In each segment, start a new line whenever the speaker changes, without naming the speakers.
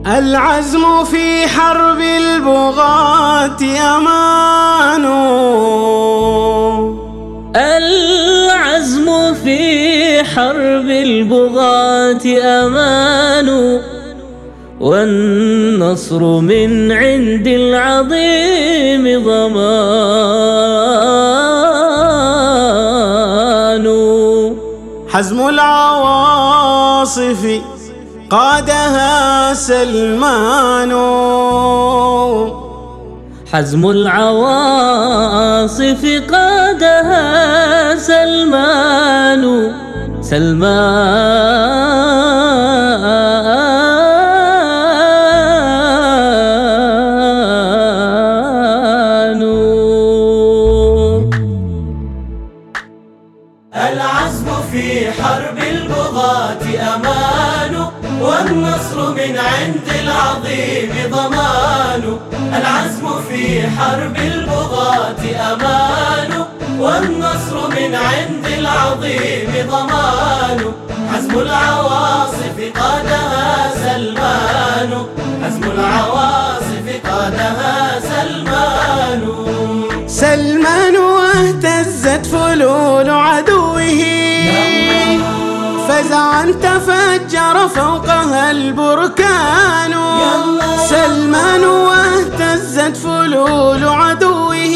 العزم في حرب البغاة أمان.
العزم في حرب البغاة أمان، والنصر من عند العظيم ضمان.
حزم العواصف قادها سلمان.
حزم العواصف قادها سلمان.
العزم في حرب البغاة أمان، والنصر من عند العظيم ضمان. العزم في حرب البغاة أمان، والنصر من عند العظيم ضمان. حزم العواصف قادها سلمان. حزم العواصف قادها سلمان.
سلمان واهتزت فلول عدوه، فزعا تفجر فوقها البركان. سلمان واهتزت فلول عدوه،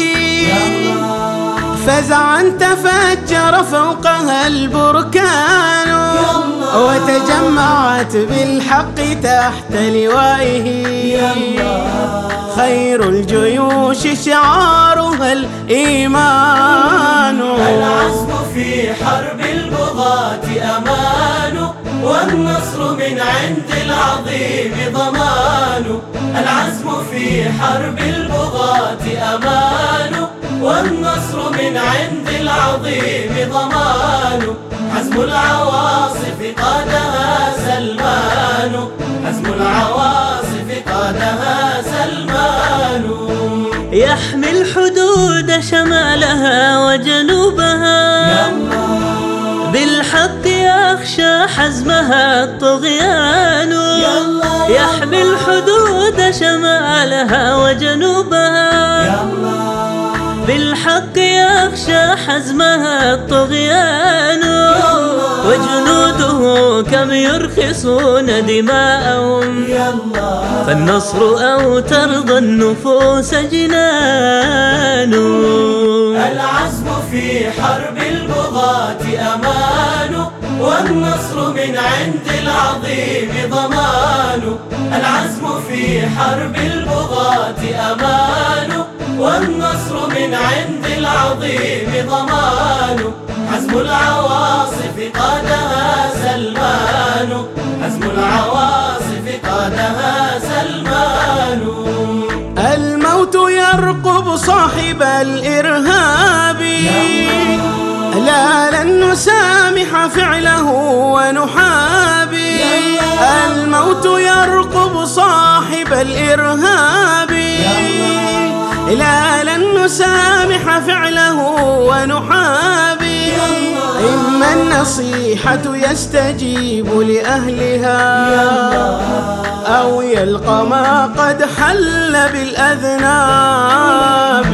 فزعا تفجر فوقها البركان. وتجمعت بالحق تحت لوائه، خير الجيوش شعارها الإيمان.
العزم في حرب البغاة أمان، والنصر من عند العظيم ضمان. العزم في حرب البغاة أمان، والنصر من عند العظيم ضمان. حزم العواصف قادها سلمان. حزم العواصف قادها سلمان.
يحمي الحدود شمالها وجنوبها، بالحق يخشى حزمها الطغيان. يحمي الحدود شمالها وجنوبها، بالحق يخشى حزمها الطغيان. وجنوده كم يرخصون دماءهم، فالنصر أو ترضى النفوس جنان.
العزم في حرب البغاة أمان، والنصر من عند العظيم ضمان. العزم في حرب البغاة أمان، والنصر من عند العظيم ضمان. حزم العواصف قادها سلمان. حزم العواصف قادها سلمان.
الموت يرقب صاحب الإرهاب، لا لن نسامح فعله ونحابي. الموت يرقب صاحب الإرهاب، لا لن نسامح فعله ونحابي. إما النصيحة يستجيب لأهلها، أو يلقى ما قد حل بالأذناب.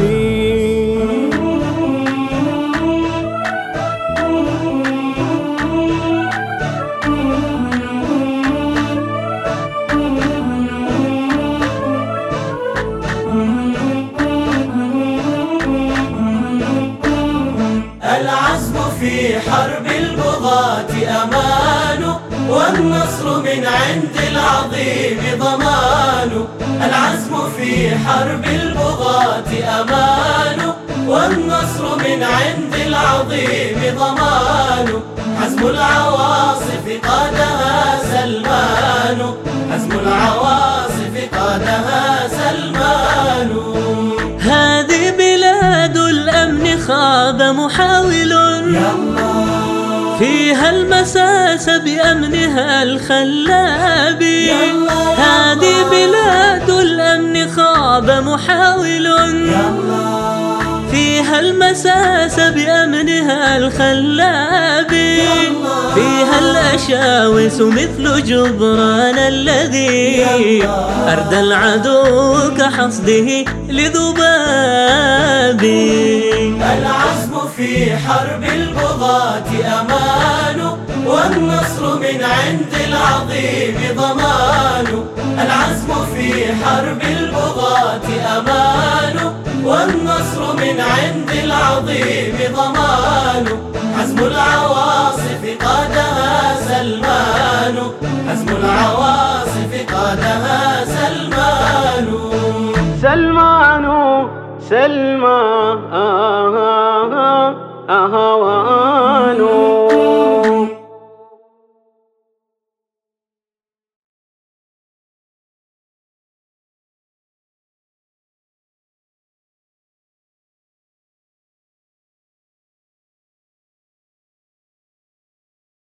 العزم في حرب البغاة أمان، والنصر من عند العظيم ضمان. العزم في حرب البغاة أمان، والنصر من عند العظيم ضمان. حزم العواصف قادها سلمان. حزم العواصف قادها سلمان.
هذه بلاد الأمن خاب محاول، فيها المساس بأمنها الخلاب. هذه بلاد الأمن خاب محاول، فيها المساس المساس بأمنها الخلاب، فيها الأشاوس مثل جبران الذي أردى العدو كحصده لذباب.
العزم في حرب البغاة أمان، والنصر من عند العظيم ضمان. العزم في حرب البغاة أمان، والنصر من عند العظيم ضمان. حزم العواصف قادها سلمان، حزم العواصف قادها سلمان.
سلمان